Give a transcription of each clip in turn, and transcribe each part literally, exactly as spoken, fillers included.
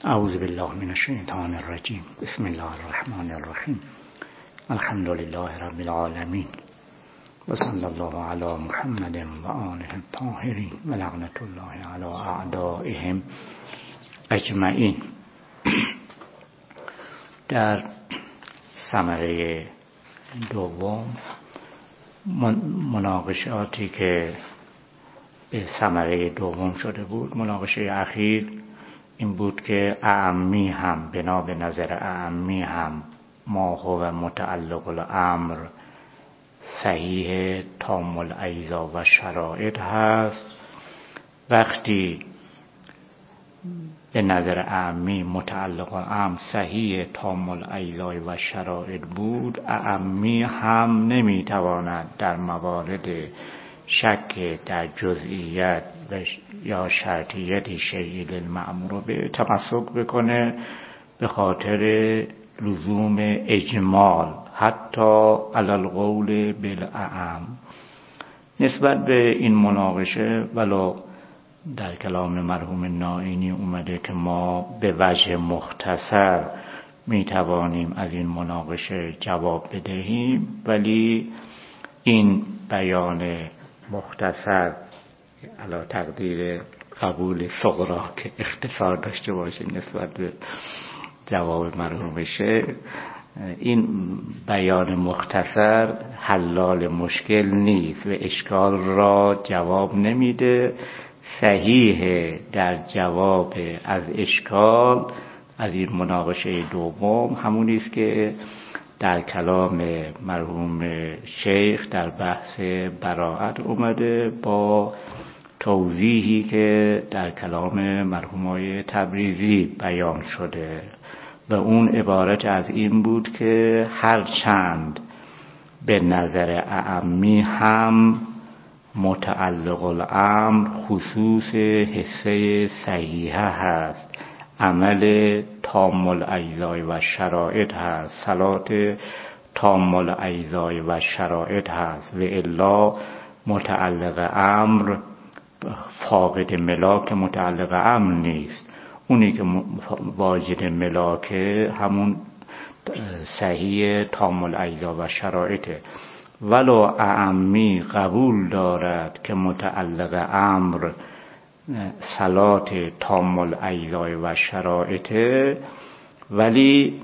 اعوذ بالله من الشیطان الرجیم. بسم الله الرحمن الرحیم. الحمد لله رب العالمین و صلی الله علی محمد و آله الطاهرین و لعنت الله علی اعدائهم اجمعین. در ثمره دوم مناقشاتی که به ثمره دوم شده بود، مناقشه اخیر این بود که اعمی هم بنا به نظر اعمی هم ما هو متعلق الامر صحیح تام الاجزا و شرایط هست. وقتی به نظر اعمی متعلق الامر صحیح تام الاجزا و شرایط بود، اعمی هم نمیتواند در موارد شک در جزئیات یا شرطیت شیء للمأمور به تمسک بکنه به خاطر لزوم اجمال حتی علی القول بالاعم. نسبت به این مناقشه ولو در کلام مرحوم نائینی اومده که ما به وجه مختصر می توانیم از این مناقشه جواب بدهیم، ولی این بیان مختصر علی تقدیر قبول صغرا که اختصار داشته باشه نسبت به جواب مرحوم شیخ، این بیان مختصر حلال مشکل نیست و اشکال را جواب نمیده. صحیح در جواب از اشکال از این مناقشه دوم همونی است که در کلام مرحوم شیخ در بحث براءت اومده با توضیحی که در کلام مرحومای تبریزی بیان شده و اون عبارت از این بود که هر چند به نظر اعمی هم متعلق الامر خصوص حصه صحیحه هست، عمل تام الاجزا و شرایط هست، صلات تام الاجزا و شرایط هست و الا متعلق امر فاقد ملاک متعلق امر نیست. اونی که واجد ملاکه همون صحیح تام الاجزا و شرایطه. ولو اعمی قبول دارد که متعلق امر صلات تام الاجزا و شرایطه، ولی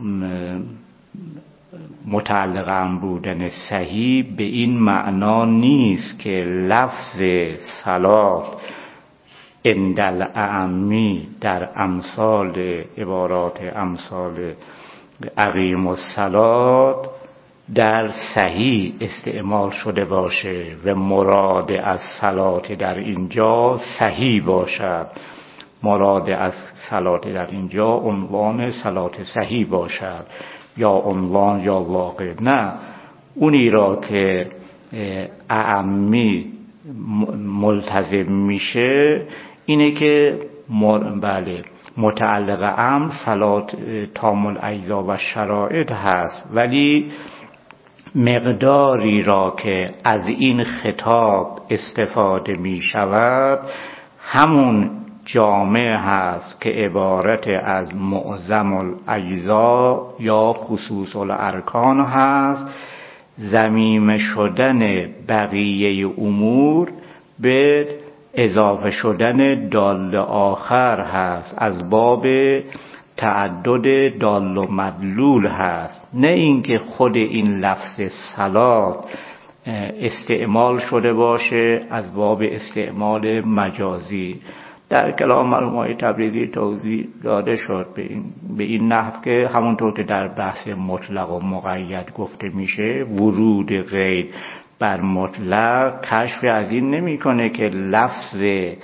متعلق امر بودن صحیح به این معنا نیست که لفظ صلات عند الاعمی در امثال عبارات امثال اقیم الصلات در صحیح استعمال شده باشه و مراد از صلات در اینجا صحیح باشد، مراد از صلات در اینجا عنوان صلات صحیح باشد یا عنوان یا واقع. نه، اونی را که اعمی ملتزم میشه اینه که بله متعلق امر صلات تام الاجزا و شرایط هست، ولی مقداری را که از این خطاب استفاده می شود همون جامع هست که عبارت از معظم الاجزا یا خصوص الارکان هست. ضمیم شدن بقیه امور به اضافه شدن دال آخر هست، از باب تعدد دال و مدلول هست، نه اینکه خود این لفظ صلات استعمال شده باشه از باب استعمال مجازی. در کلام مرحوم تبریزی توضیح داده شد به این, به این نحو که همونطور که در بحث مطلق و مقید گفته میشه، ورود قید بر مطلق کشف از این نمی کنه که لفظ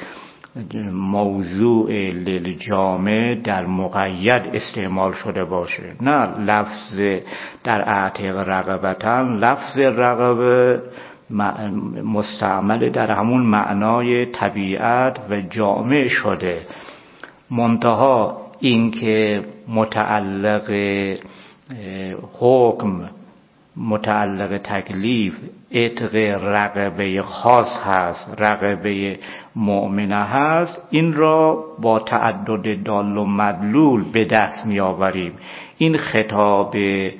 موضوع للجامع در مقید استعمال شده باشه. نه، لفظ در اعتق رقبتن لفظ رقبه مستعمل در همون معنای طبیعت و جامع شده، منتها این که متعلق حکم متعلق تکلیف عتق رقبه خاص هست، رقبه مؤمنه هست، این را با تعدد دال و مدلول به دست می آوریم. این خطاب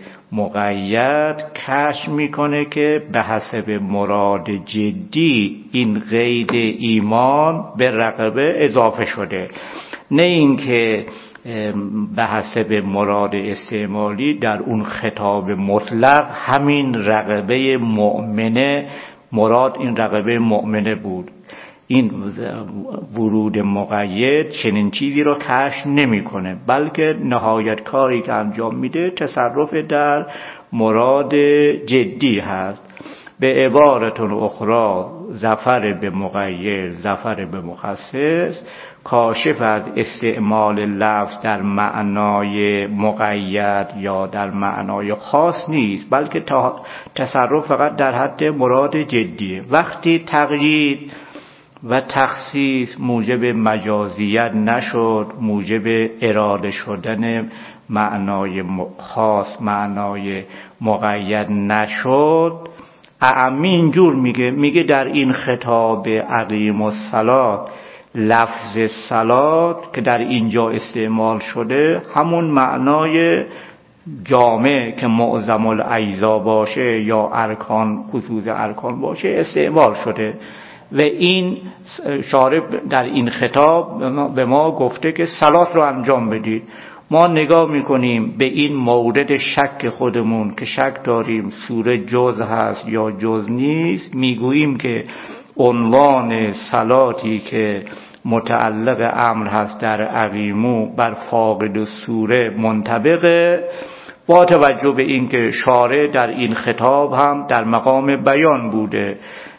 مقید کشف میکنه که به حسب مراد جدی این قید ایمان به رقبه اضافه شده، نه اینکه به حسب مراد استعمالی در اون خطاب مطلق همین رقبه مؤمنه مراد این رقبه مؤمنه بود. این ورود مقید چنین چیزی رو کشف نمیکنه، بلکه نهایت کاری که انجام میده تصرف در مراد جدی هست. به عبارت اخرى ظفر به مقید، ظفر به مخصص، کاشف از استعمال لفظ در معنای مقید یا در معنای خاص نیست، بلکه تصرف فقط در حد مراد جدیه. وقتی تقیید و تخصیص موجب مجازیت نشد، موجب اراده شدن معنای خاص، معنای مقید نشد، اعمی اینجور میگه میگه در این خطاب اقیم الصلاة لفظ صلات که در اینجا استعمال شده همون معنای جامع که معظم الاجزا باشه یا ارکان، خصوص ارکان باشه استعمال شده و این شارع در این خطاب به ما گفته که صلات رو انجام بدید. ما نگاه میکنیم به این مورد شک خودمون که شک داریم سوره جز هست یا جز نیست، میگوییم که عنوان صلاتی که متعلق امر هست در عقیمو بر فاقد سوره منطبقه، با توجه به این که شارع در این خطاب هم در مقام بیان بوده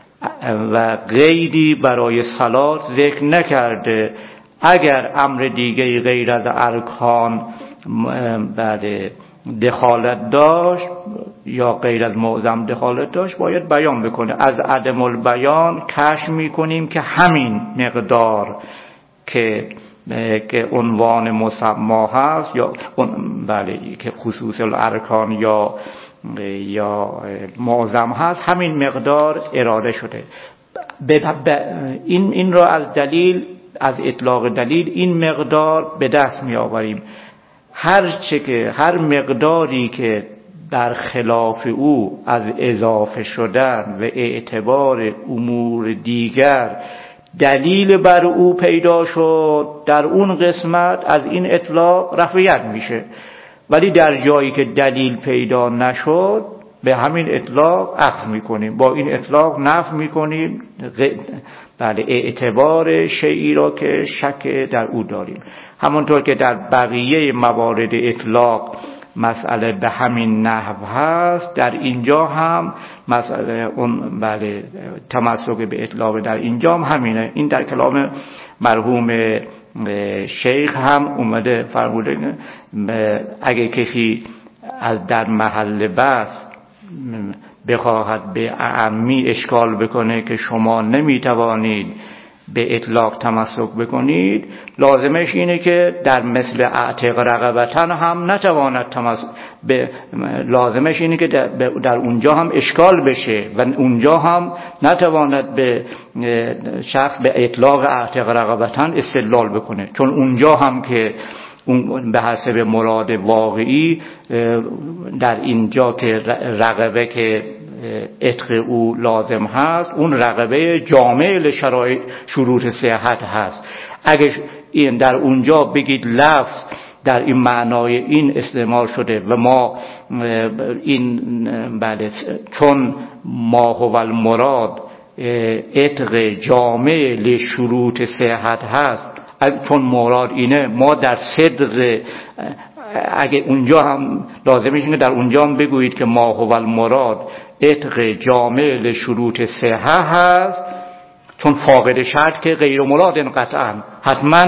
و قیدی برای صلات ذکر نکرده. اگر امر دیگه غیر از ارکان بعد دخالت داشت یا غیر از معظم دخالت داشت باید بیان بکنه. از عدم البیان کشف میکنیم که همین مقدار که که عنوان مسما هست یا بله که خصوص الارکان یا یا معظم هست همین مقدار اراده شده. این این را از دلیل از اطلاق دلیل این مقدار به دست می آوریم. هر چه که هر مقداری که در خلاف او از اضافه شدن و اعتبار امور دیگر دلیل بر او پیدا شد، در اون قسمت از این اطلاق رفعیت میشه، ولی در جایی که دلیل پیدا نشد به همین اطلاق اخذ میکنیم، با این اطلاق نفی میکنیم بله اعتبار شیئی را که شک در او داریم. همونطور که در بقیه موارد اطلاق مسئله به همین نحو هست، در اینجا هم مسئله اون بله تمسک به اطلاق در اینجا هم همینه. این در کلام مرحوم شیخ هم اومده فرموده اگه کسی از در محل بحث بخواهد به اعمی اشکال بکنه که شما نمیتوانید به اطلاق تمسک بکنید، لازمش اینه که در مثل اعتق رقبتن هم نتواند تمسک به لازمش اینه که در, در اونجا هم اشکال بشه و اونجا هم نتواند به شخص به اطلاق اعتق رقبتن استدلال بکنه، چون اونجا هم که اون به حسب مراد واقعی در اینجا که رقبه که عتق او لازم هست اون رقبه جامع لشرایط شروط صحت هست. اگه این در اونجا بگید لفظ در این معنای این استعمال شده و ما این بله چون ما هو المراد عتق جامع لشروط صحت هست، چون مراد اینه ما در صدق اگه اونجا هم لازمه اینه در اونجا هم بگویید که ما هو المراد عتق جامع لشروط صحه هست، چون فاقد شرط که غیر مراد قطعا حتما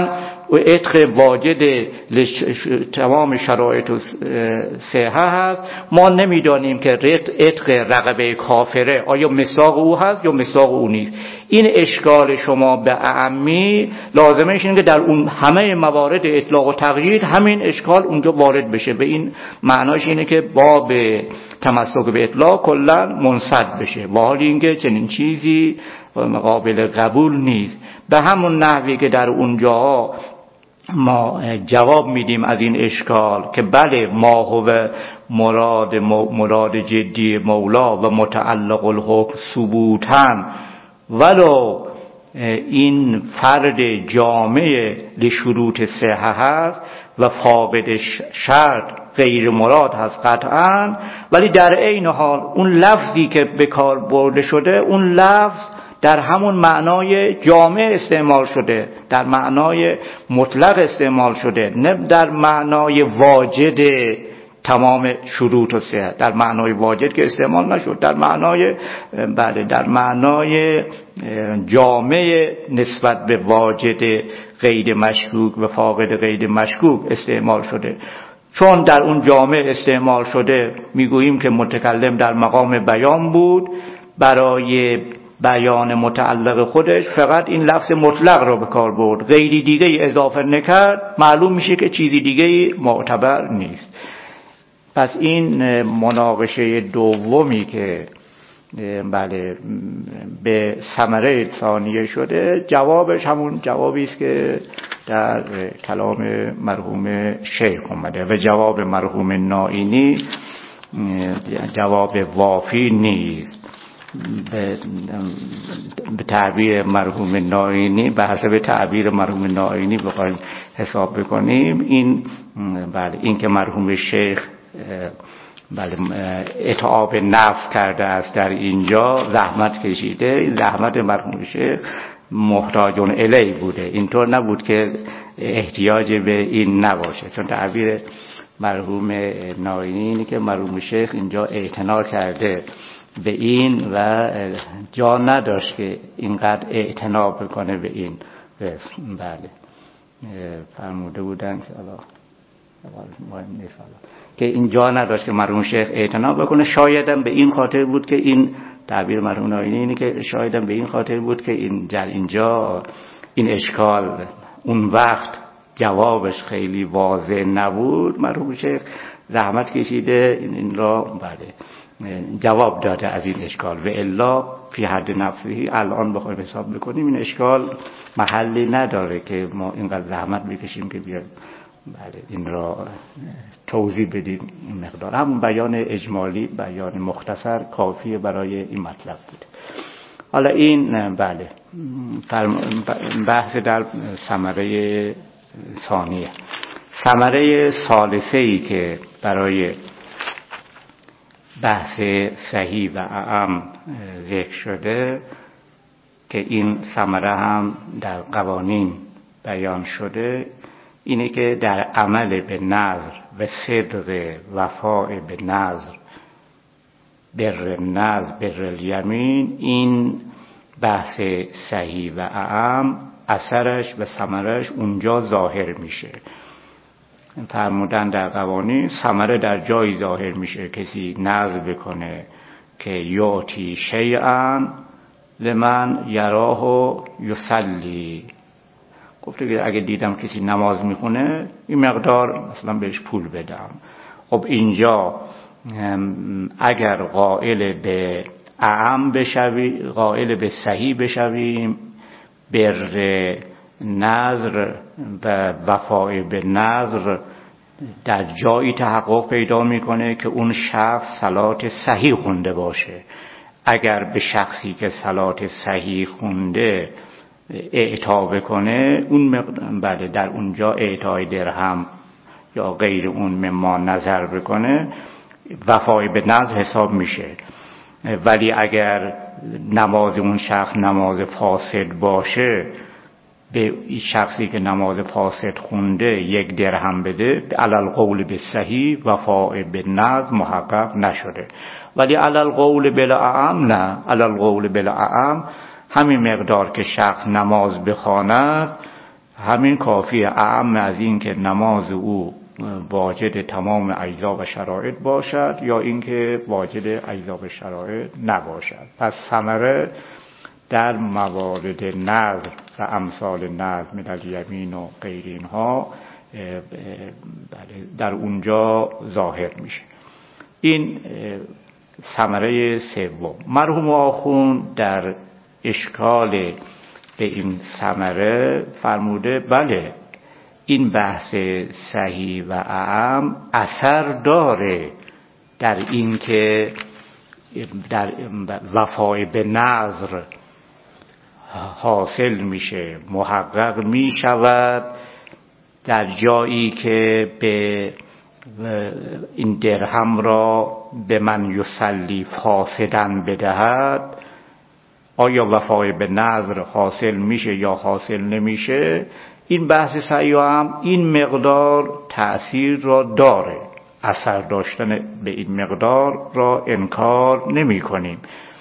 و عتق واجد تمام شرایط صحه هست. ما نمیدانیم که عتق رقبه کافره آیا مصداق او هست یا مصداق او نیست. این اشکال شما به اعمی لازمش اینه که در اون همه موارد اطلاق و تقیید همین اشکال اونجا وارد بشه. به این معناش اینه که باب تمسک به اطلاق کلا منصد بشه، با حال اینکه چنین چیزی قابل قبول نیست. به همون نحوی که در اونجا ما جواب میدیم از این اشکال که بله ما هو مراد مراد جدی مولا و متعلق الحکم ثبوتاً، ولو این فرد جامع لشروط صحه هست و فاقد شرط غیر مراد هست قطعاً، ولی در عین حال اون لفظی که به کار برده شده اون لفظ در همون معنای جامع استعمال شده، در معنای مطلق استعمال شده، نه در معنای واجد تمام شروط و صحت. در معنای واجد که استعمال نشد، در معنای بله در معنای جامع نسبت به واجد غیر مشکوک و فاقد غیر مشکوک استعمال شده. چون در اون جامع استعمال شده میگوییم که متکلم در مقام بیان بود، برای بیان متعلق خودش فقط این لفظ مطلق را به کار برد، غیری دیگه اضافه نکرد، معلوم میشه که چیزی دیگه معتبر نیست. پس این مناقشه دومی که بله به ثمره ثانیه شده، جوابش همون جوابی است که در کلام مرحوم شیخ اومده و جواب مرحوم نائینی جواب وافی نیست. به, به تعبیر مرحوم نائینی، به حسب تعبیر مرحوم نائینی بخوایم حساب بکنیم، این بله این که مرحوم شیخ بله اتعاب نفس کرده است در اینجا، زحمت کشیده، زحمت مرحوم شیخ محتاجون الی بوده، اینطور نبود که احتیاج به این نباشه. چون تعبیر مرحوم نائینی اینه که مرحوم شیخ اینجا اعتنا کرده به این و جا نداشت که اینقدر اعتنا بکنه به این. بله فرموده بودن که الله مهم نیست که این جا نداشت که مرحوم شیخ اعتنا بکنه. شایدم به این خاطر بود که این تعبیر مرحوم نائینی اینه که شایدم به این خاطر بود که این در اینجا این اشکال اون وقت جوابش خیلی واضح نبود، مرحوم شیخ زحمت کشیده این را بله جواب داده از این اشکال. و الا فی حد نفسی الان بخوایم حساب بکنیم این اشکال محلی نداره که ما اینقدر زحمت بکشیم که بیایم بله این را توضیح بدیم. این مقدار همون بیان اجمالی، بیان مختصر کافیه برای این مطلب بود. حالا این بله بحث در ثمره ثانیه. ثمره ثالثه‌ای که برای بحث صحیح و اعم ذکر شده که این ثمره هم در قوانین بیان شده، اینه که در عمل به نظر و صدق وفاء به نظر بر نظر بر الیمین، این بحث صحیح و اعم اثرش و ثمرش اونجا ظاهر میشه. فرمودن در قوانین ثمره در جایی ظاهر میشه کسی نظر بکنه که یعطی شیئا لمن یراه و یصلی، گفته که اگه دیدم کسی نماز میخونه این مقدار مثلا بهش پول بدم. خب اینجا اگر قائل به اعم بشوی، قائل به صحیح بشویم، بر نظر و وفای به نظر در جایی تحقق پیدا میکنه که اون شخص صلات صحیح خونده باشه. اگر به شخصی که صلات صحیح خونده اعطا بکنه، اون بله در اونجا اعطای درهم یا غیر اون مما نظر بکنه وفای به نظر حساب میشه. ولی اگر نماز اون شخص نماز فاسد باشه، به شخصی که نماز فاسد خونده یک درهم بده، علل قول به صحیح وفای به نظر محقق نشده. ولی علل قول بالاعم نه، علل قول بالاعم همین مقدار که شخص نماز بخواند همین کافیه، اعم از این که نماز او واجد تمام اجزا و شرایط باشد یا اینکه واجد اجزا و شرایط نباشد. پس ثمره در موارد نذر و امثال نذر من الیمین و غیر اینها در اونجا ظاهر میشه. این ثمره سوم. مرحوم آخوند در اشکال به این ثمره فرموده بله این بحث صحیح و اعم اثر داره در این که در وفای به نذر حاصل میشه، محقق میشود در جایی که به این درهم را به من یصلی فاسدن بدهد. آیا وفای به نذر حاصل میشه یا حاصل نمیشه؟ این بحث صحیح هم این مقدار تأثیر را داره، اثر داشتن به این مقدار را انکار نمی کنیم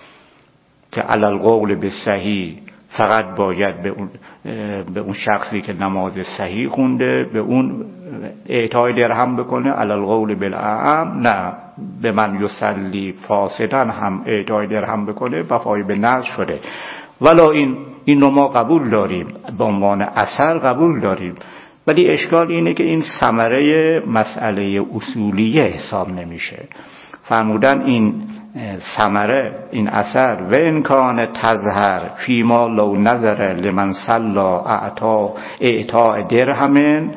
که علی القول به صحیح فقط باید به اون, به اون شخصی که نماز صحیح خونده به اون اعطای درهم بکنه، علی القول بالاعم نه، به من یصلی فاسدن هم اعطای درهم بکنه، وفای به نذر شده. ولی این این رو ما قبول داریم، به عنوان اثر قبول داریم، ولی اشکال اینه که این ثمره مسئله اصولیه حساب نمیشه. فرمودن این ثمره، این اثر و امکان تظهر فیما لو نظر لمن صلا اعطا اعطاء درهم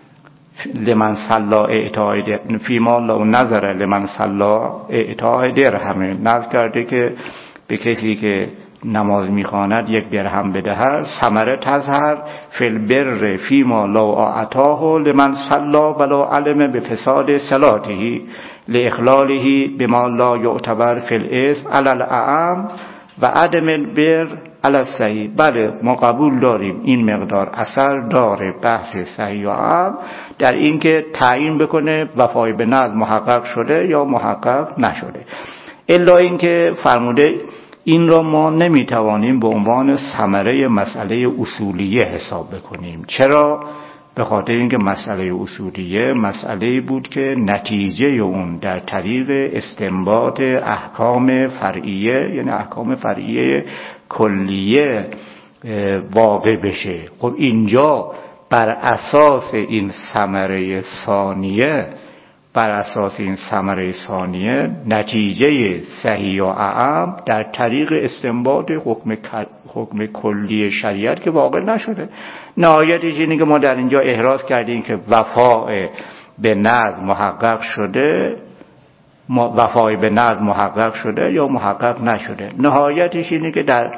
لمن صلا اعطاء درهم فیما لو نظر لمن صلا اعطاء درهم. نظر کرده که به کسی که نماز میخواند یک درهم بدهد، ثمره تظهر فی البر فیما لو اعطاه لمن صلا ولا علم بفساد صلاته لاخلاله بما لا يعتبر فی الاسم علی الاعم و عدم البر علی الصحیح. بله ما قبول داریم این مقدار اثر داره بحث صحیح و اعم در اینکه تعیین بکنه وفای به نذر محقق شده یا محقق نشده. الا اینکه فرموده این را ما نمیتوانیم به عنوان ثمره مسئله اصولیه حساب بکنیم. چرا؟ به خاطر اینکه مسئله اصولیه مسئله بود که نتیجه اون در طریق استنباط احکام فرعیه، یعنی احکام فرعیه کلیه واقع بشه. خب اینجا بر اساس این ثمره ثانیه بر اساس این ثمره ثانیه نتیجه صحیح و اعم در طریق استنباط حکم حکم کلی شریعت که واقع نشده. نهایتش اینه که ما در اینجا احراز کردیم که وفای به نذر محقق شده، وفای به نذر محقق شده یا محقق نشده. نهایتش اینه که در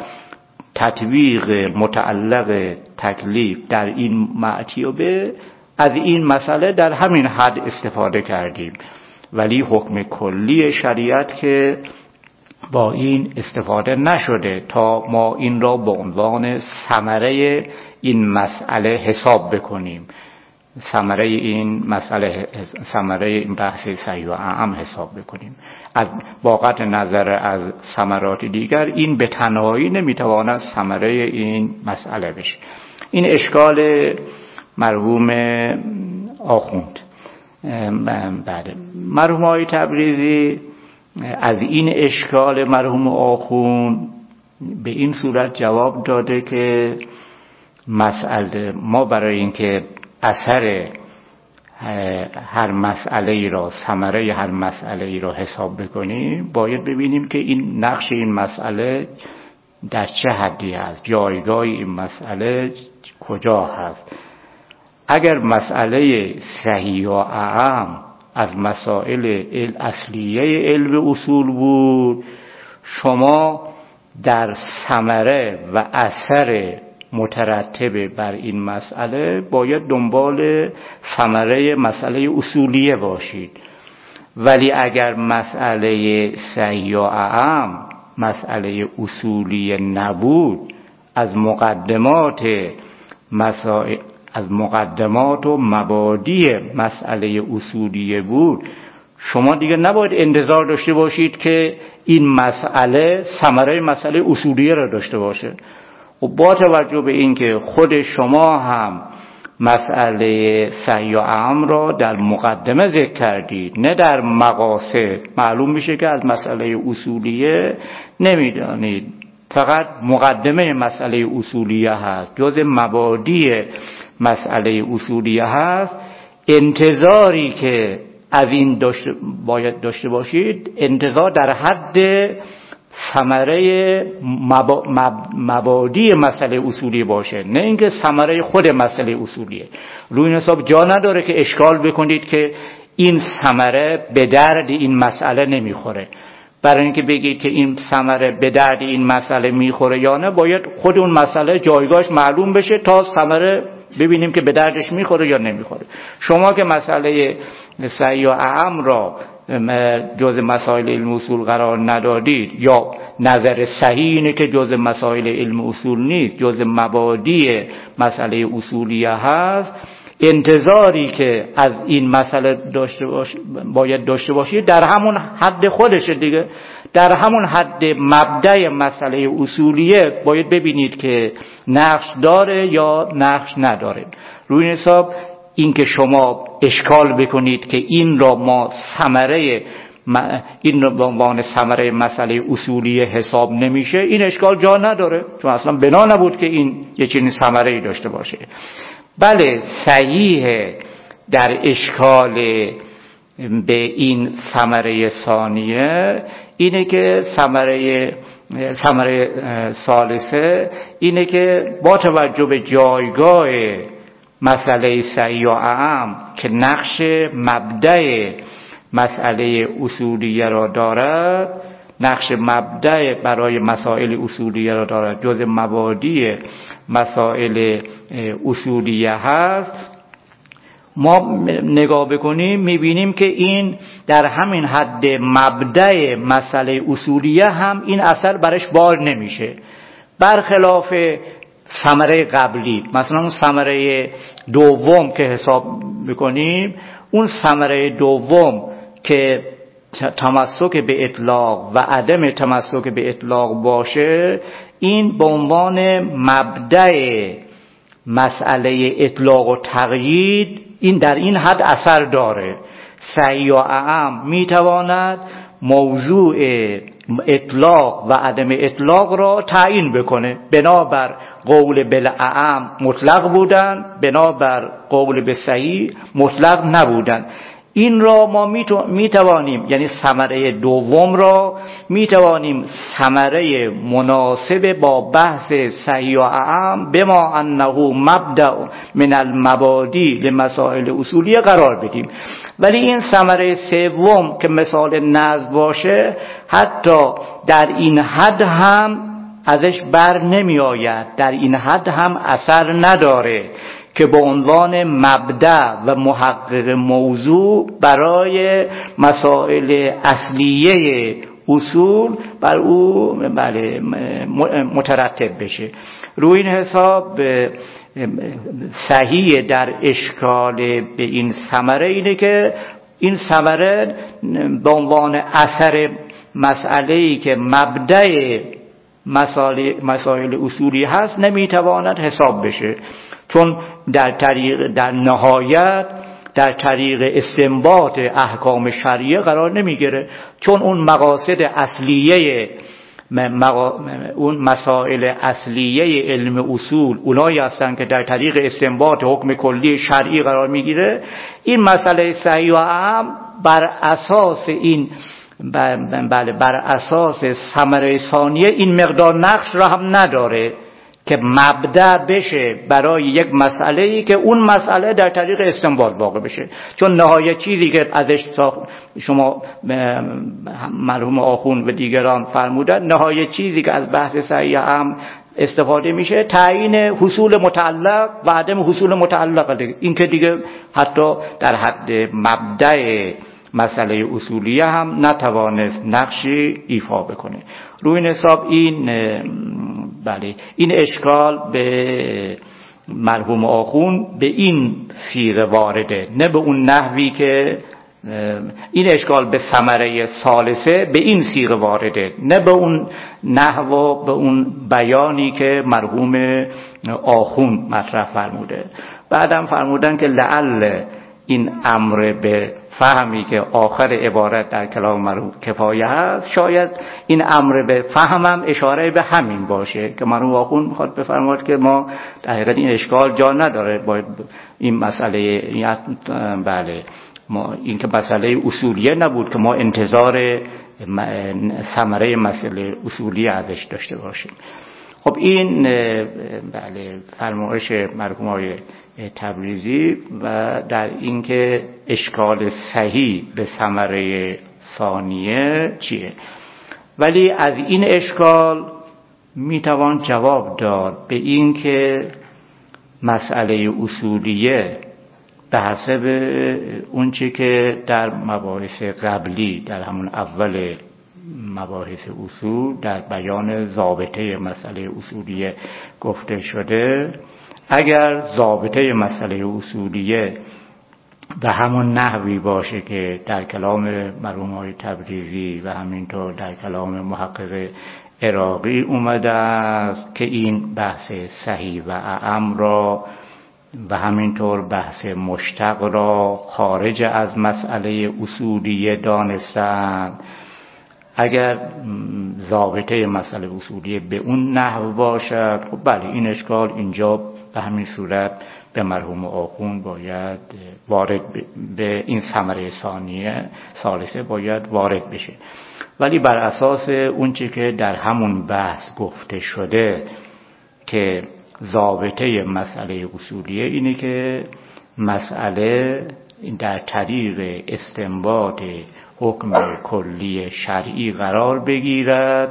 تطبیق متعلق تکلیف در این معتیبه از این مسئله در همین حد استفاده کردیم، ولی حکم کلی شریعت که با این استفاده نشده تا ما این را به عنوان ثمره این مسئله حساب بکنیم، ثمره این مسئله، ثمره این بحث صحیح و اعم حساب بکنیم. از واقعات نظر از ثمرات دیگر این به تنهایی نمیتواند ثمره این مسئله بشه. این اشکال مرحوم آخوند. بعد مرحوم آقای تبریزی از این اشکال مرحوم آخوند به این صورت جواب داده که مسئله ما برای اینکه اثر هر مسئله ای را، ثمره هر مسئله ای را حساب بکنیم باید ببینیم که این نقش این مسئله در چه حدی هست، جایگاه این مسئله کجا هست. اگر مسئله صحیح و اعم از مسائل اصلیه علم اصول بود، شما در ثمره و اثر مترتب بر این مسئله باید دنبال ثمره مسئله اصولیه باشید. ولی اگر مسئله صحیح و اعم مسئله اصولیه نبود، از مقدمات مسائل از مقدمات و مبادی مسئله اصولیه بود، شما دیگه نباید انتظار داشته باشید که این مسئله ثمره مسئله اصولیه را داشته باشه. و با توجه به این که خود شما هم مسئله سعی و اعم را در مقدمه ذکر کردید، نه در مقاصد. معلوم میشه که از مسئله اصولیه نمیدانید، فقط مقدمه مسئله اصولیه هست، جز مبادی مسئله اصولیه هست. انتظاری که از این داشته باید داشته باشید، انتظار در حد ثمره مبادی مسئله اصولی باشه، نه اینکه ثمره خود مسئله اصولیه. روی این حساب جا نداره که اشکال بکنید که این ثمره به درد این مسئله نمیخوره. برای اینکه بگید که این ثمره به درد این مسئله میخوره یا نه، باید خود اون مسئله جایگاهش معلوم بشه تا ثمره ببینیم که به دردش میخوره یا نمیخوره. شما که مسئله سعی و اعم را جز مسائل علم اصول قرار ندادید، یا نظر صحیح اینه که جز مسائل علم اصول نیست، جز مبادی مسئله اصولیه هست، انتظاری که از این مسئله داشته باش باید داشته باشید در همون حد خودشه دیگه، در همون حد مبدأ مسئله اصولیه باید ببینید که نقش داره یا نقش نداره. روی این حساب این که شما اشکال بکنید که این را ما ثمره این را به عنوان ثمره مسئله اصولیه حساب نمیشه، این اشکال جا نداره، چون اصلا بنا نبود که این یه چنین ثمره‌ای داشته باشه. بله صحیح در اشکال به این ثمره ثانیه اینه که ثمره ثمره ثالثه اینه که با توجه به جایگاه مسئله سعی و اعم که نقش مبدأ مسئله اصولیه را دارد، نقش مبدأ برای مسائل اصولیه را دارد، جز مبادی مسائل اصولیه هست، ما نگاه بکنیم میبینیم که این در همین حد مبدأ مسئله اصولیه هم این اثر برش بار نمیشه، برخلاف ثمره قبلی. مثلا اون ثمره دوم که حساب میکنیم، اون ثمره دوم که تمسک به اطلاق و عدم تمسک به اطلاق باشه، این به عنوان مبدأ مسئله اطلاق و تقیید این در این حد اثر داره. سعی و اعم میتواند موضوع اطلاق و عدم اطلاق را تعیین بکنه، بنابر قول بالاعم مطلق بودن، بنابر قول به صحیح مطلق نبودن. این را ما میتوانیم، یعنی ثمره دوم را میتوانیم ثمره مناسب با بحث صحیح و اعم بما انه مبدأ من المبادی لمسائل اصولیه قرار بدیم. ولی این ثمره سوم که مثال نظم باشه، حتی در این حد هم ازش بر نمی آید، در این حد هم اثر نداره که به عنوان مبدأ و محقق موضوع برای مسائل اصلیه اصول بر او بله مترتب بشه. روی این حساب صحیح در اشکال به این ثمره اینه که این ثمره به عنوان اثر مسئله‌ای که مبدأ مسائل مسائل اصولی هست نمیتواند حساب بشه، چون در طریق در نهایت در طریق استنباط احکام شرعیه قرار نمیگیره، چون اون مقاصد اصلیه مقا... اون مسائل اصلیه علم اصول اونایی هستن که در طریق استنباط حکم کلی شرعی قرار میگیره. این مسئله صحیح و اعم بر اساس این بله بر اساس ثمره ثانیه این مقدار نقش را هم نداره که مبدأ بشه برای یک مسئله‌ای که اون مسئله در طریق استنباط واقع بشه، چون نهایت چیزی که ازش شما مرحوم آخوند و دیگران فرمودن، نهایت چیزی که از بحث صحیح هم استفاده میشه تعیین حصول متعلق و عدم حصول متعلق دیگه. این که دیگه حتی در حد مبدأ مسئله اصولیه هم نتوانست نقشی ایفا بکنه. روی این حساب این بله این اشکال به مرحوم آخوند به این صیغه وارده، نه به اون نحوی که این اشکال به ثمره ثالثه به این صیغه وارده، نه به اون نحو و به اون بیانی که مرحوم آخوند مطرح فرموده. بعدم فرمودن که لعل این امر به فهمی که آخر عبارت در کلام مرحوم کفایه هست، شاید این امر به فهمم اشاره به همین باشه که مرحوم آخوند میخواد بفرماد که ما در حقیقت این اشکال جا نداره با این مسئله. بله، ما این که مسئله اصولیه نبود که ما انتظار ثمره مسئله اصولی ازش داشته باشیم. خب این بله فرمایش مرحوم آقای تبریزی و در اینکه اشکال صحیح به ثمره ثانیه چیه، ولی از این اشکال میتوان جواب داد به این که مسئله اصولیه به حسب اون چی که در مباحث قبلی در همون اول مباحث اصول در بیان ضابطه مسئله اصولیه گفته شده، اگر ضابطه مسئله اصولیه به همون نحوی باشه که در کلام مرحوم آقای تبریزی و همینطور در کلام محقق عراقی اومده است که این بحث صحیح و اعم را و همینطور بحث مشتق را خارج از مسئله اصولیه دانستند، اگر ضابطه مسئله اصولیه به اون نحو باشد، خب بله این اشکال اینجا به همین صورت به مرحوم آخوند باید وارد به این ثمره ثانیه ثالثه باید وارد بشه. ولی بر اساس اون چی که در همون بحث گفته شده که ضابطه مسئله اصولیه اینه که مسئله در طریق استنباط حکم کلی شرعی قرار بگیرد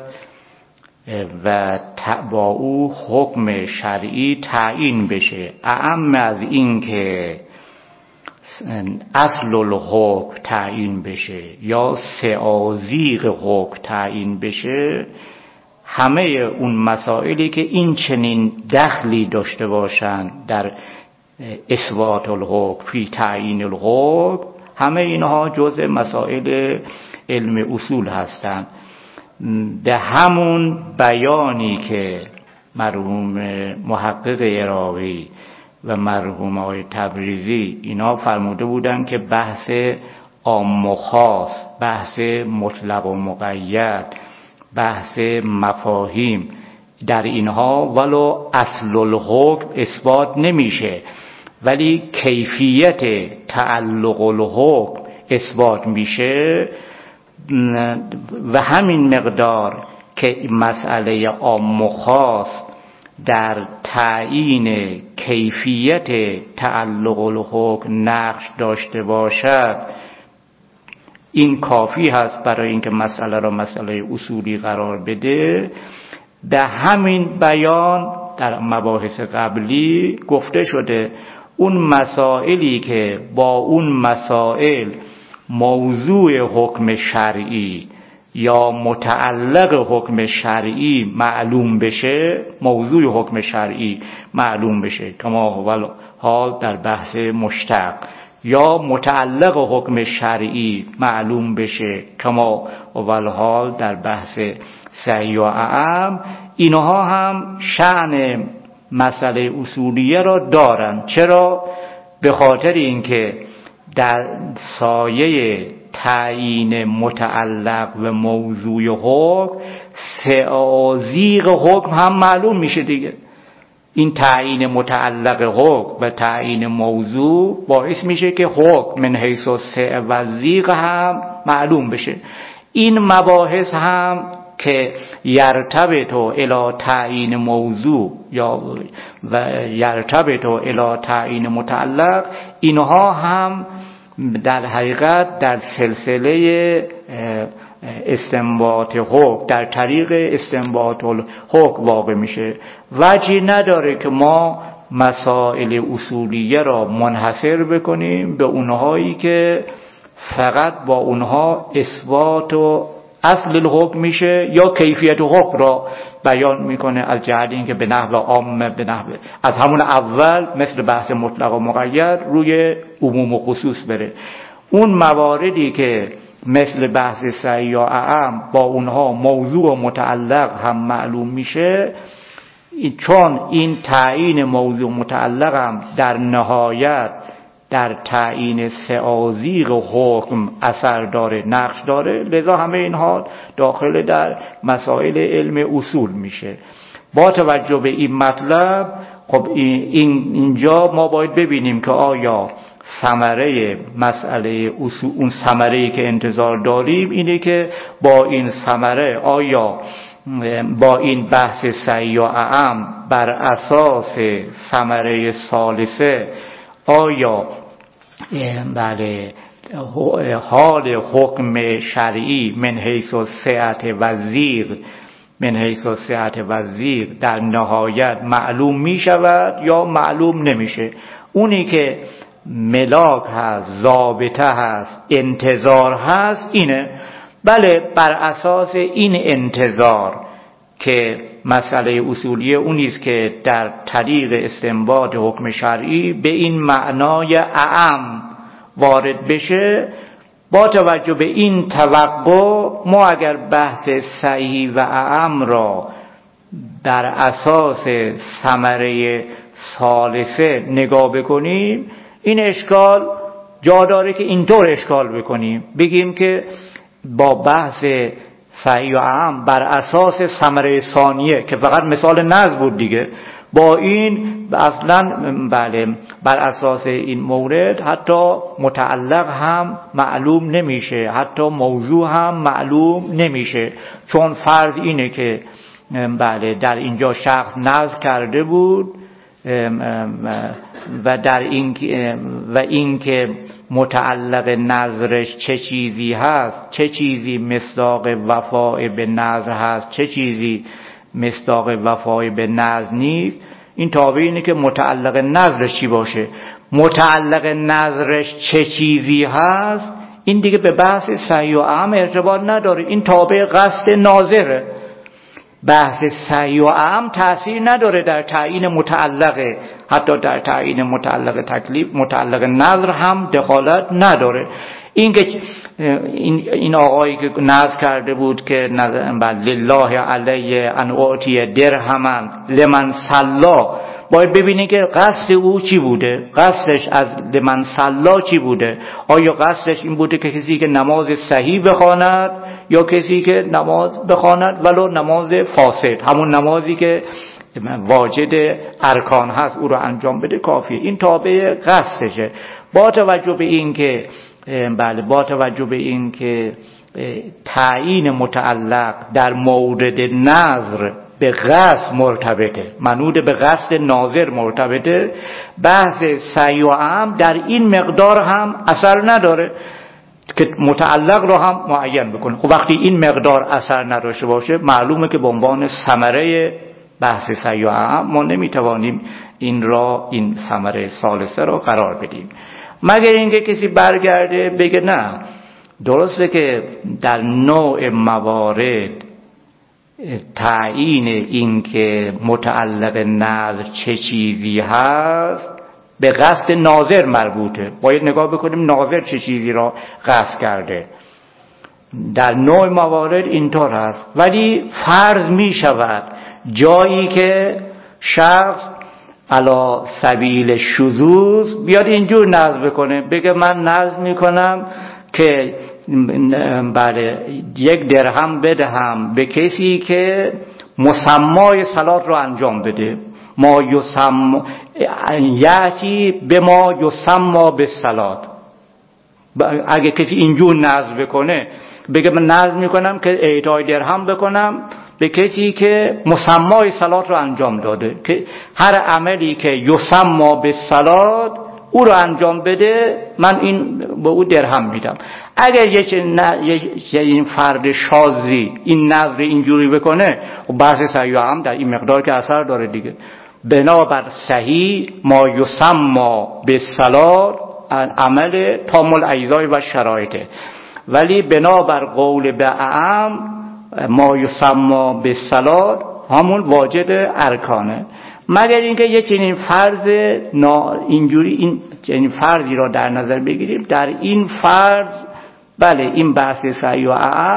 و با او حکم شرعی تعیین بشه. اعم از این که اصل الحکم تعیین بشه یا سآزیغ حکم تعیین بشه، همه اون مسائلی که این چنین دخلی داشته باشند در اثبات الحکم فی تعیین الحکم، همه اینها جزء مسائل علم اصول هستند. به همون بیانی که مرحوم محقق عراقی و مرحوم آقای تبریزی اینا فرموده بودن که بحث عام و خاص، بحث مطلق و مقید، بحث مفاهیم، در اینها ولو اصل الحکم اثبات نمیشه ولی کیفیت تعلق الحکم اثبات میشه، و همین مقدار که مسئله عام و خاص در تعیین کیفیت تعلق الحکم نقش داشته باشد، این کافی هست برای اینکه مسئله را مسئله اصولی قرار بده. به همین بیان در مباحث قبلی گفته شده اون مسائلی که با اون مسائل موضوع حکم شرعی یا متعلق حکم شرعی معلوم بشه، موضوع حکم شرعی معلوم بشه کما هو حال در بحث مشتق، یا متعلق حکم شرعی معلوم بشه کما هو حال در بحث صحیح و اعم، اینها هم شأن مسئله اصولیه را دارن. چرا؟ به خاطر اینکه در سایه تعیین متعلق و موضوع حکم سآزیغ حکم هم معلوم میشه دیگه. این تعیین متعلق حکم و تعیین موضوع باعث میشه که حکم من حیث السع و زیغ هم معلوم بشه. این مباحث هم که یرتبط الی تعیین موضوع یا و یرتبط الی تعیین متعلق، اینها هم در حقیقت در سلسله استنباط حکم در طریق استنباط الحکم واقع میشه. وجهی نداره که ما مسائل اصولیه را منحصر بکنیم به اونهایی که فقط با اونها اثبات و اصل الحکم میشه یا کیفیت حکم را بیان میکنه، از جهت اینکه به نحو عام به نحو از همون اول مثل بحث مطلق و مقید روی عموم و خصوص بره. اون مواردی که مثل بحث صحیح یا اعم با اونها موضوع و متعلق هم معلوم میشه، چون این تعیین موضوع متعلق هم در نهایت در تعیین سعازیق حکم اثر داره، نقش داره، لذا همه اینها داخل در مسائل علم اصول میشه. با توجه به این مطلب خب این اینجا ما باید ببینیم که آیا ثمره مسئله اصول، اون ثمره‌ای که انتظار داریم اینه که با این ثمره آیا با این بحث صحیح و اعم بر اساس ثمره ثالثه آیا بله حال حکم شرعی من حیث سعت وزیر من حیث سعت وزیر در نهایت معلوم می شود یا معلوم نمیشه. اونی که ملاک هست، ضابطه هست، انتظار هست اینه. بله بر اساس این انتظار که مسئله اصولیه اونیست که در طریق استنباط حکم شرعی به این معنای اعم وارد بشه، با توجه به این توقع ما اگر بحث صحیح و اعم را بر اساس ثمره ثالثه نگاه بکنیم، این اشکال جا داره که اینطور اشکال بکنیم، بگیم که با بحث صحیح و اعم بر اساس ثمره ثانیه که فقط مثال نظم بود دیگه، با این اصلا بله بر اساس این مورد حتی متعلق هم معلوم نمیشه، حتی موضوع هم معلوم نمیشه، چون فرض اینه که بله در اینجا شخص نظم کرده بود و در این و این که متعلق نظرش چه چیزی هست، چه چیزی مصداق وفای به نظر هست، چه چیزی مصداق وفای به نظر نیست، این تابع اینه که متعلق نظرش چی باشه. متعلق نظرش چه چیزی هست این دیگه به بحث صحیح و اعم ارتباط نداره، این تابع قصد ناظره. بحث صحیح و اعم تأثیر نداره در تعیین متعلقه، حتی در تعیین متعلق تکلیف متعلق نظر هم دخالت نداره. این که این, این آقایی که نظر کرده بود که لله علی ان اعطی درهما لمن صلا، باید ببینید که قصد او چی بوده، قصدش از لمن صلا چی بوده. آیا قصدش این بوده که کسی که نماز صحیح بخواند یا کسی که نماز بخواند ولو نماز فاسد، همون نمازی که واجد ارکان هست او رو انجام بده کافیه. این تابع قصدشه. با توجه به این که بله با توجه به این که تعیین متعلق در مورد نظر به قصد مرتبطه، منوط به قصد ناظر مرتبطه، بحث صحیح و اعم در این مقدار هم اثر نداره که متعلق رو هم معین بکنه. خب وقتی این مقدار اثر نداشته باشه معلومه که به عنوان ثمره بحث صحیح و اعم ما نمیتوانیم این را این ثمره ثالثه را قرار بدیم، مگر اینکه کسی برگرده بگه نه درسته که در نوع موارد تعیین این که متعلق نظر چه چیزی هست به قصد ناظر مربوطه، باید نگاه بکنیم ناظر چه چیزی را قصد کرده. در نوع موارد اینطور هست، ولی فرض می شود جایی که شخص علا سبیل شذوذ بیاد اینجور نظر بکنه، بگه من نظر میکنم که بله یک درهم بدهم به کسی که مسمای صلات رو انجام بده، ما یسم یاتی به ما یسما به صلات. اگه کسی اینجور نظر بکنه بگه من نظر میکنم که اعطای درهم بکنم به کسی که مسمای صلات رو انجام داده، که هر عملی که یسما به صلات او رو انجام بده من این به او درهم میدم. اگر یه این فرد شاذی این نظر اینجوری بکنه و بحث صحیح هم در این مقدار که اثر داره دیگه. بنابر صحیح ما یسما به صلات عمل تام الاجزاء و شرایطه، ولی بنابر قول به اعم ما یسما به صلات همون واجد ارکانه، مگر اینکه یه چنین فرض اینجوری این چنین فرضی را در نظر بگیریم. در این فرض بله این بحث صحیح و اعم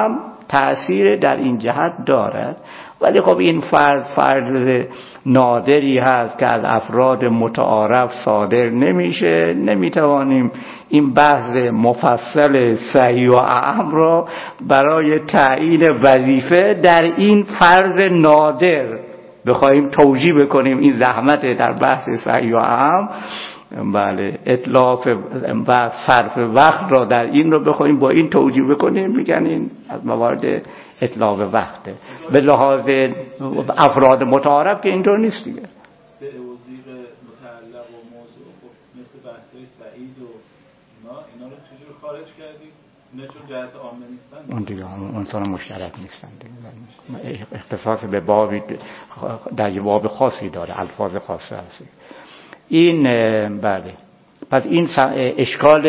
تأثیر در این جهت دارد، ولی خب این فرد فرد نادری هست که از افراد متعارف صادر نمیشه. نمیتوانیم این بحث مفصل صحیح و اعم را برای تعیین وظیفه در این فرد نادر بخوایم توجیه بکنیم. این زحمت در بحث صحیح و اعم، بله، اتلاف و صرف وقت را در این رو بخوایم با این توجیه بکنیم، میگن این از موارد اتلاف وقته. به لحاظ افراد متعارف که اینطور نیست دیگه. سه وزیر متعلق و موضوع مثل بحث‌های سعید و اینا اینا رو چجور خارج کردید؟ اینا چون جهت عامه نیستن، اون دیگه انسان مشترک نیستن دیگه. اختصاص به بابی در یه باب خاصی داره، الفاظ خاصه هست. این بله، پس این اشکال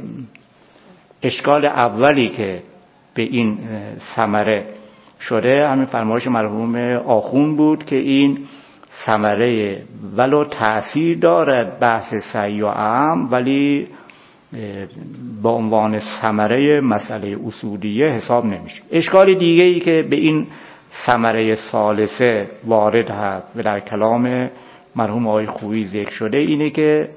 اشکال اولی که به این ثمره شده همین فرمایش مرحوم آخوند بود که این ثمره ولو تأثیر دارد بحث صحیح و اعم، ولی با عنوان ثمره مسئله اصولیه حساب نمیشه. اشکال دیگه ای که به این ثمره ثالثه وارد هست و در کلام مرحوم آقای خویی ذکر شده اینه که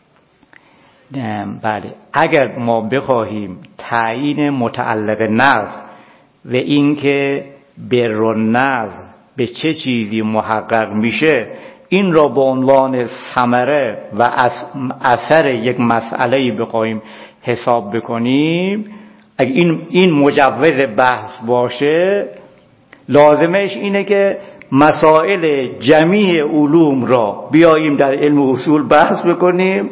بله، اگر ما بخواهیم تعیین متعلق نظم و اینکه بر النظم به چه چیزی محقق میشه این را به عنوان ثمره و اثر یک مسئله‌ای بخواهیم حساب بکنیم، اگر این این مجوز بحث باشه، لازمش اینه که مسائل جمیع علوم را بیاییم در علم اصول بحث بکنیم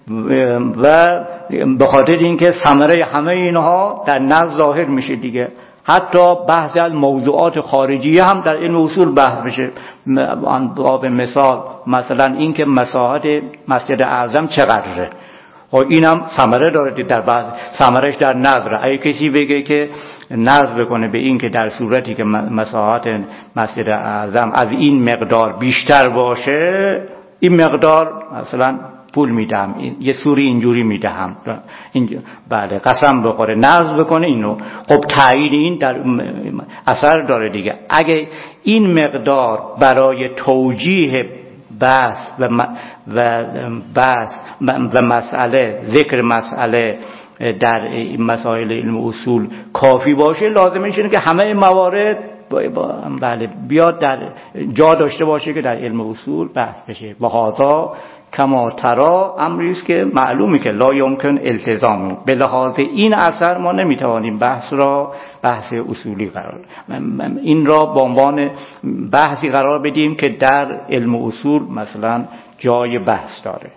و به خاطر اینکه ثمره همه اینها در نظم ظاهر میشه دیگه. حتی بحث از موضوعات خارجیه هم در علم اصول بحث بشه. باب مثال مثلا اینکه مساحت مسجد اعظم چقدره، و اینم ثمره داره در بحث، ثمرش در نظره. اگه کسی بگه که نظر بکنه به این که در صورتی که مساحت مسجد اعظم از این مقدار بیشتر باشه، این مقدار مثلا پول میدم، یه سوری اینجوری میدهم، این بله قسم بخوره نظر بکنه اینو، خب تعیین این در اثر داره دیگه. اگه این مقدار برای توجیه بحث و و بحث و مسئله، ذکر مسئله در مسائل علم اصول کافی باشه، لازمش اینه که همه موارد بله بیاد در جا داشته باشه که در علم اصول بحث بشه. و هذا کما ترا امری است که معلومه که لا یمکن التزام. به لحاظ این اثر ما نمیتوانیم بحث را بحث اصولی قرار این را به عنوان بحثی قرار بدیم که در علم اصول مثلا جای بحث داره.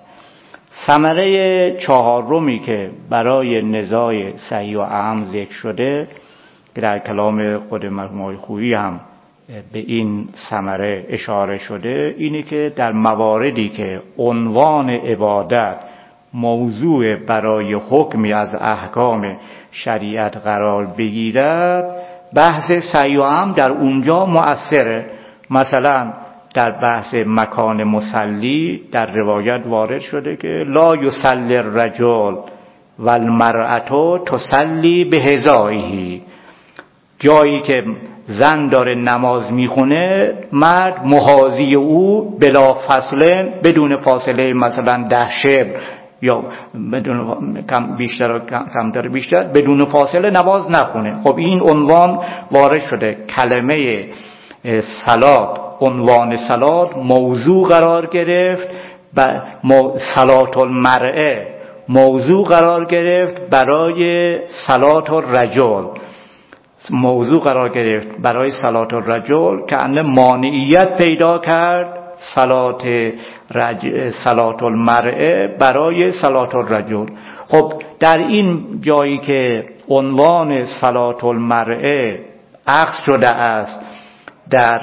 ثمره چهارمی که برای نزاع صحیح و اعم ذکر شده که در کلام خود مرحوم آقای خویی هم به این ثمره اشاره شده، اینه که در مواردی که عنوان عبادت موضوع برای حکمی از احکام شریعت قرار بگیرد، بحث صحیح و اعم در اونجا مؤثره. مثلا در بحث مکان مصلی در روایت وارد شده که لا یصلی الرجل والمرأة تصلی بحذائه، جایی که زن داره نماز میخونه، مرد محاذی او بلا فاصله، بدون فاصله مثلا ده شبر یا بدون کم بیشتر و کم داره بیشتر، بدون فاصله نماز نخونه. خب این عنوان وارد شده. کلمه صلات، عنوان صلات موضوع قرار گرفت، و صلات المرأه موضوع قرار گرفت برای صلات الرجل، موضوع قرار گرفت برای صلات الرجل که انه مانعیت پیدا کرد صلات رج... صلات المرأه برای صلات الرجل. خب در این جایی که عنوان صلات المرأه اخذ شده است در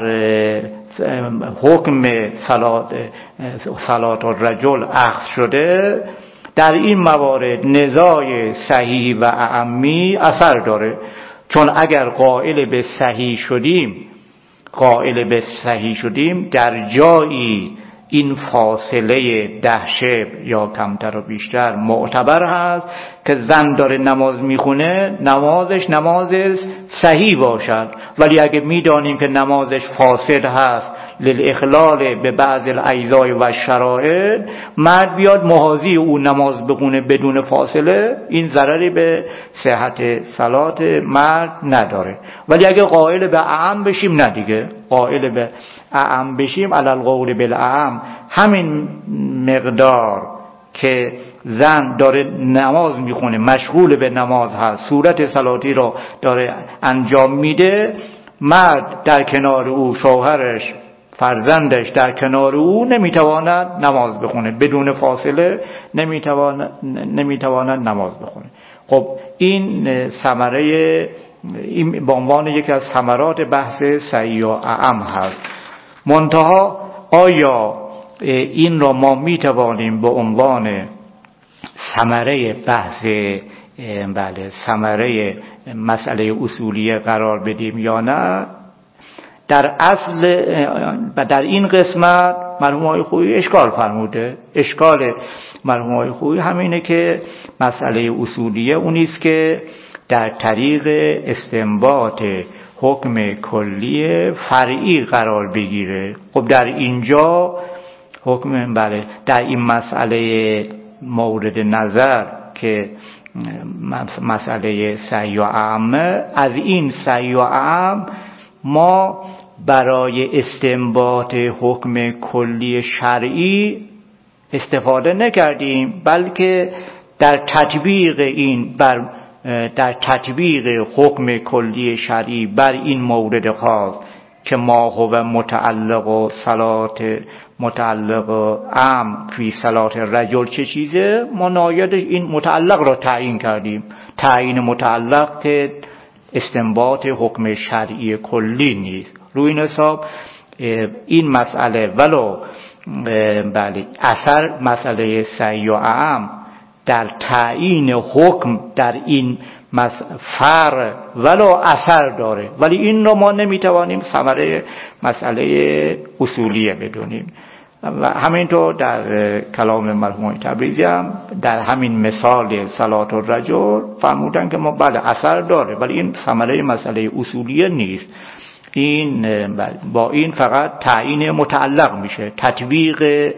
حکم صلات صلات الرجل اخذ شده، در این موارد نزاع صحیح و اعمی اثر داره. چون اگر قائل به صحیح شدیم قائل به صحیح شدیم در جایی این فاصله ده شبر یا کمتر و بیشتر معتبر هست که زن داره نماز میخونه نمازش نماز صحیح باشد، ولی اگه میدانیم که نمازش فاسد هست للاخلال به بعض الاجزاء و شرائط، مرد بیاد محاذی او نماز بخونه بدون فاصله، این ضرری به صحت صلات مرد نداره. ولی اگه قائل به اعم بشیم، نه دیگه قائل به اعم بشیم، علی القول بالاعم، همین مقدار که زن داره نماز میخونه مشغول به نماز هست، صورت صلاتی رو داره انجام میده، مرد در کنار او، شوهرش، فرزندش در کنار او نمیتواند نماز بخونه بدون فاصله، نمیتواند نمیتواند نماز بخونه. خب این ثمره، این به عنوان یکی از ثمرات بحث صحیح و اعم هست. منتها آیا این را ما میتوانیم به عنوان ثمره بحث بله ثمره مسئله اصولیه قرار بدیم یا نه؟ در اصل و در این قسمت مرحوم آقای خویی اشکال فرموده. اشکال مرحوم آقای خویی همینه که مسئله اصولیه اونیست که در طریق استنباط حکم کلی فرعی قرار بگیره. خب در اینجا حکم بله در این مسئله مورد نظر که مسئله صحیح و اعم، از این صحیح و اعم ما برای استنباط حکم کلی شرعی استفاده نکردیم، بلکه در تطبیق این بر در تطبیق حکم کلی شرعی بر این مورد خاص که ما هو متعلق و صلات متعلق و ام فی صلات رجل چه چیزه، ما نایدش این متعلق را تعیین کردیم. تعیین متعلق که استنباط حکم شرعی کلی نیست. روی این حساب این مسئله ولو بله اثر مسئله صحیح و اعم در تعیین حکم در این فرع ولو اثر داره، ولی این رو ما نمیتوانیم ثمره مسئله اصولیه بدونیم. و همینطور در کلام مرحوم تبریزی هم در همین مثال صلات الرجل فرمودن که ما بله اثر داره، ولی این ثمره مسئله اصولیه نیست. این با این فقط تعیین متعلق میشه، تطبیق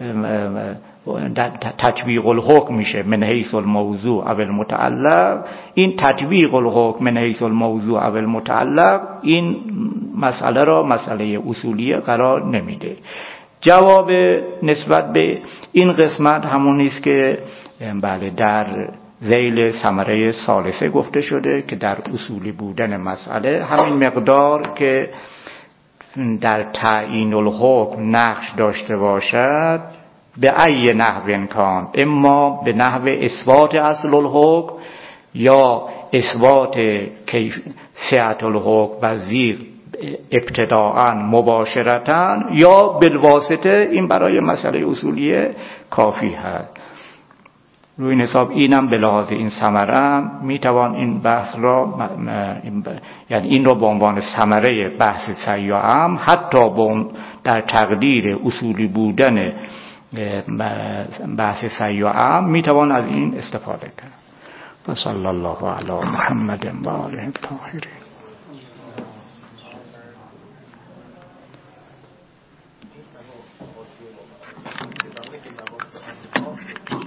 تطبیق الحکم میشه من حیث الموضوع او المتعلق. این تطبیق الحکم من حیث الموضوع او المتعلق این مسئله را مسئله اصولیه قرار نمیده. جواب نسبت به این قسمت همون نیست که بله در ذیل ثمره ثالثه گفته شده که در اصولی بودن مسئله همین مقدار که در تعیین الحکم نقش داشته باشد، به ای نحو امکان، اما به نحو اثبات اصل الحکم یا اثبات کیف صحت الحکم و زیر ابتداءً مباشرتاً یا بالواسطه، این برای مسئله اصولیه کافی هست. روی این حساب اینم به لحاظ این ثمره میتوان این بحث را یعنی این را به عنوان ثمره بحث صحیح و اعم حتی در تقدیر اصولی بودن بحث صحیح و اعم میتوان از این استفاده کرد. و صلی الله علی محمد و آله الطاهرین.